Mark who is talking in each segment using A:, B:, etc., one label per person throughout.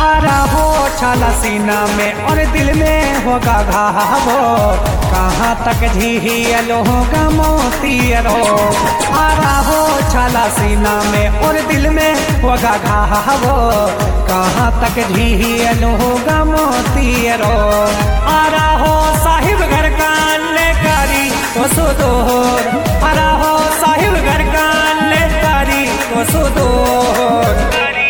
A: आरा हो छाला सीना में और दिल में होगा घावो, कहाँ तक झील होगा मोती रो। आरा हो छाला सीना में और दिल में होगा घावो, कहाँ तक झील होगा मोती रो। आरा हो साहिब घर का लेकारी तो सुदूर, आरा हो साहिब घर का लेकारी तो सुदूर।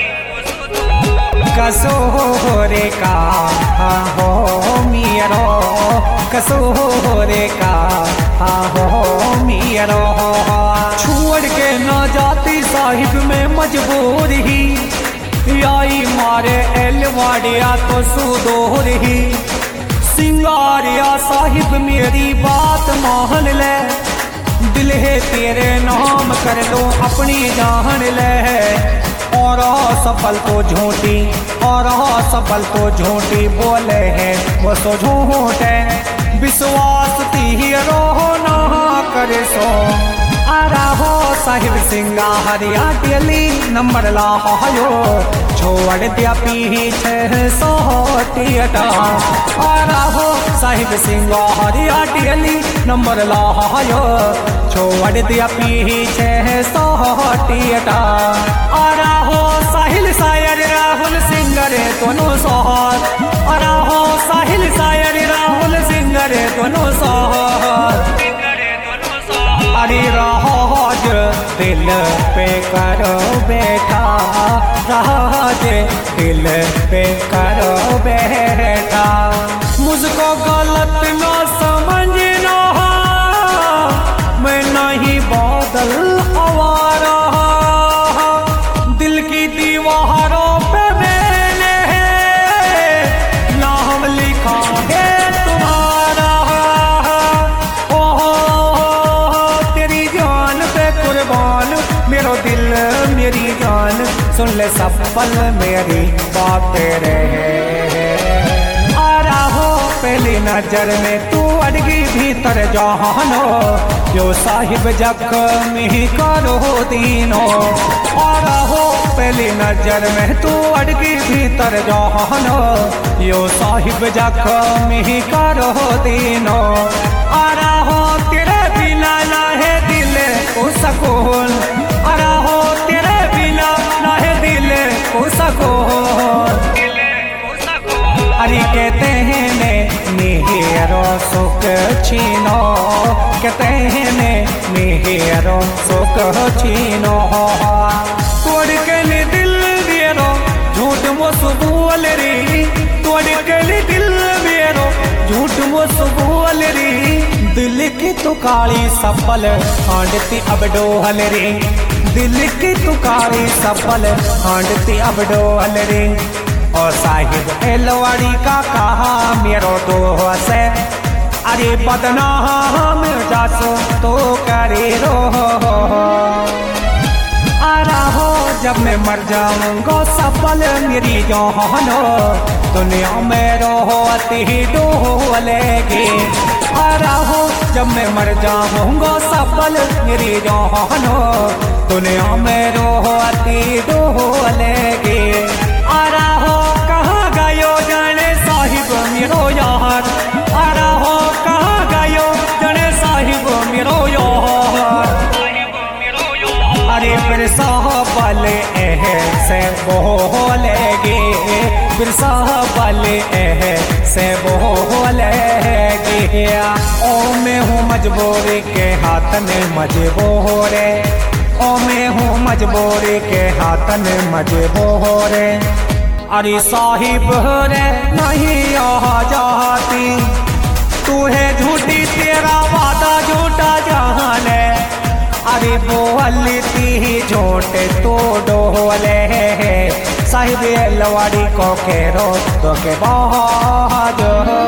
A: कसोरे का हो मियरो, कसोरे का हो मियरो। छोड़ के न जाती साहिब में मजबूर ही, आई मारे एलवाड़िया तो सुदूर ही। सिंगारिया साहिब मेरी बात मान ले, दिल है तेरे नाम कर दो अपनी जान ले। और सफल तो झूठी, और सफल तो झूठी बोले हैं वो सो झूठ है। विश्वास तीरो ना करे सो। आरा हो साहिब सिंगारिया दिल्ली नंबर लायो, छोड़ दिया पीछे सोटियटा। आरा हो साहिब सिंगारिया दिल्ली नंबर लायो, छोड़ दिया पीछे सोटियटा। आरा हो साहिल शायर राहुल सिंगर दोनों सोहर, आरा हो साहिल शायर राहुल सिंगर दोनों सोहर। अरे राज दिल पे करो बेटा, राज दिल पे करो बेटा। मुझको गलत न समझना, मैं नहीं बादल आवारा। दिल की दीवारों पे मैंने नाम लिखा है तुम्हारा। मेरो दिल मेरी जान सुन ले सब पल मेरी बातें रहे। आरा हो पहली नजर में तू अड़गी भीतर जहानो, जो साहिब जख्मी करो दीनो। आरा हो पहली नजर में तू अड़गी भीतर जहानो, यो साहिब जख्मी करो दीनो। आरा हो तेरे बिना ना है दिल को सकून, आरा हो तेरे बिना ना है दिल को सकून। अरे कहते हैं ने मेहरो सुख छीनो, कहते हैं ने मेहरो सुख छीनो। तोड़ के ले दिल मेरो झूठ मो सुबोल रे, तोड़ के ले दिल मेरो झूठ मो सुबोल रे। दिल की तू काली सफल हांडती अब डोहल रे, दिल की तू काली सफल हांडती अब डोहल रे। और साहिब एलवाड़ी का कहा मेरो दोस्त है, अरे बदनाम जासो तो करे रो। आरा हो जब मैं मर जाऊंगा सफल मेरी जानो, दुनिया में रोती डोलेगी। आरा हो जब मैं मर जाऊंगा सफल मेरी जानो, दुनिया में रोती डोलेगी। आरा हो कहाँ गयो जाने साहिब मेरो यार, आरा हो कहाँ गयो जाने साहिब मेरो यार। अरे फिर साहबल से बोलेगे, फिर साहबल से बोलेगे। ओ मैं हूँ मजबूरी के हाथ में मजबूरे, ओ मैं हूँ मजबूरी के हाथ में मजबूरे। अरे साहिब रे नहीं आ जाती, तू है झूठी तेरा वादा झूठा जहान है। अरे बोलती झूठे तो डोले, साहिब एलवाड़ी को केरो तो के बाद।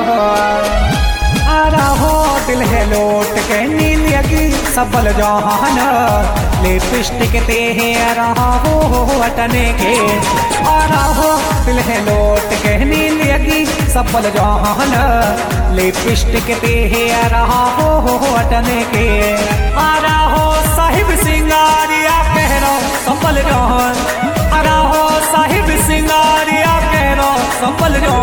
A: आरा हो दिल है लौट के नीलगी सबल जहान, लिपस्टिक ते रहा हो अटने के। आरा हो दिल है लौट के नीलगी सबल जहान, लिपस्टिक ते रहा हो अटने के। आरा हो साहिब सिंगारिया कह रो सबल जहान, आरा हो साहिब सिंगारिया कह रो सफल जो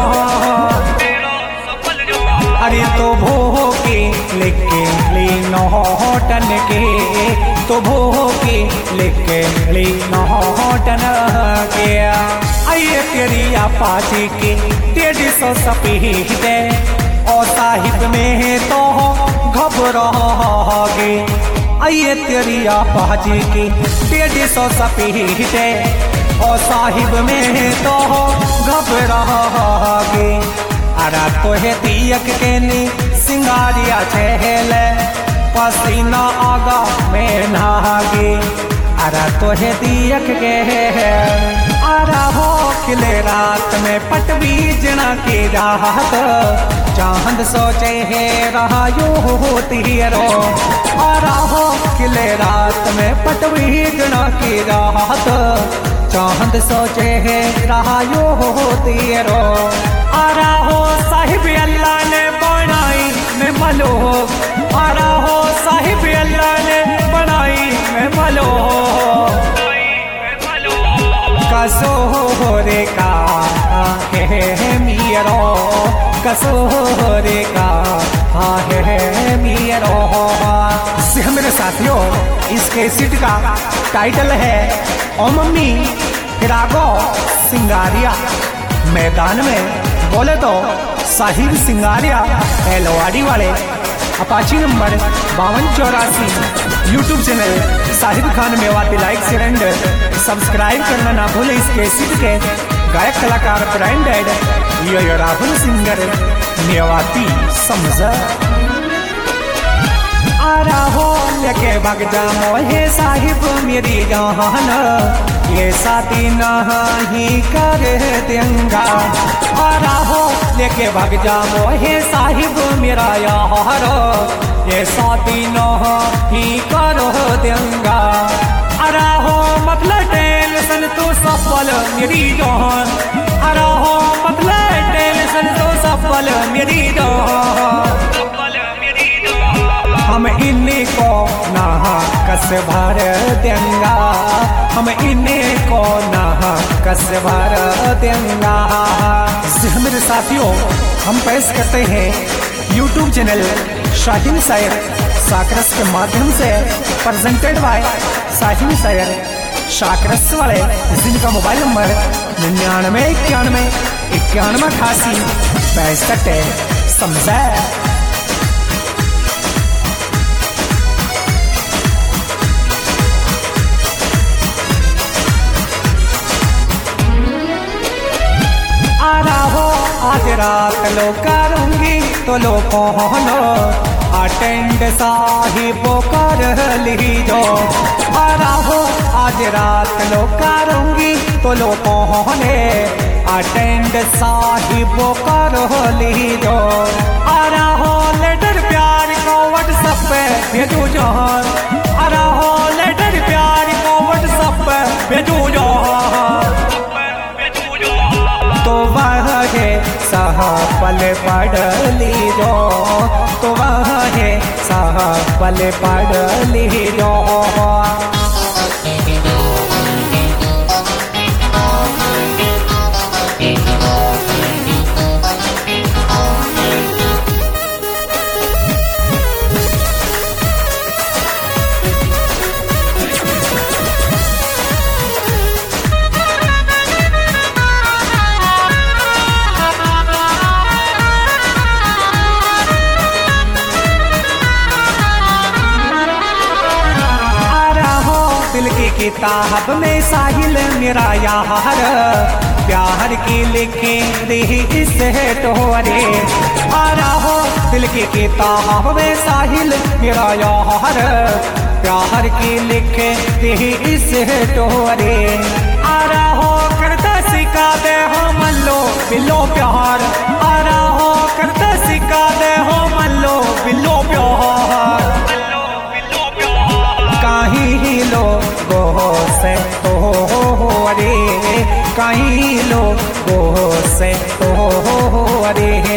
A: अरे तो भो के लेके ली नौटन के तो भो के लेके ली नौटन के आइए तेरी अपाची के 150 सपीड और साहिब में तो घबराओगे आइए तेरी अपाची की 150 सपीड और साहिब में तो घबराओगे अरा तो है तियक के नी सिंगारिया छेल पसीना आगा में नागे अरा तो है तियक के अरा हो खिले रात में पटवी जना की राहत चांद सोचे है रहा यो होती रो अरा हो खिले रात में पटवी जना की राहत चांद सोचे है रहा यो होती रो आरा हो साहिब अल्लाह ने बनाई मैं मलो आरा हो साहिब अल्लाह ने बनाई मैं मलो कसो रे का है मियरो कसो रे का है मियरो मेरे साथियों इस कैसेट का टाइटल है ओ मम्मी रागो सिंगारिया मैदान में बोले तो साहिब सिंगारिया एलवाड़ी वाले Apache number 5284 YouTube channel Sahib Khan Mewati like share and subscribe करना ना भूले। इस कैसेट के गायक कलाकार ब्रांडेड यो राहुल सिंगर मेवाती समझ आरा हो लेके भग जामो हे साहिब मेरी जान ये साथी नहीं कर देंगा आरा हो लेके भग जामो हे साहिब मेरा यार ये साथी नहीं कर देंगा अरा हो मतलब टेंशन तो सफल मेरी जान अरा हो मतलब टेंशन तो सफल मेरी जान हम इन्हीं को ना कस भर देंगा हम इन्हीं को ना कस भर देंगा। मेरे साथियों हम पेश करते हैं यूट्यूब चैनल शाहिन शायर साकरस के माध्यम से प्रेजेंटेड बाय शाहिन शायर साकरस वाले जिनका मोबाइल नंबर 9991918865 समझा। आज रात लो करूंगी तो लो कौनो अटेंड साहिब कर लीजो आरा हो आज रात लो करूंगी तो लो कौने अटेंड साहिब कर लीजो आरा हो लेटर प्यार को व्हाट्सएप पे भेजो जहान आरा हो लेटर प्यार को व्हाट्सएप पे भेजो जहान तो वह है पल पढ़ लीजो तो वह है पल पढ़ लीजो। किताब में साहिल मेरा यार प्यार की लिखे रही इस टोरे आरा हो दिल की किताब में साहिल मेरा यार प्यार की लिखे रही इस टोरे आरा हो करता सिखा दे हो मल्लो बिल्लो प्यार आरा हो करता सिखा दे हो मल्लो बिल्लो प्यार कहीं लो से तो अरे कहीं लोगों से तो अरे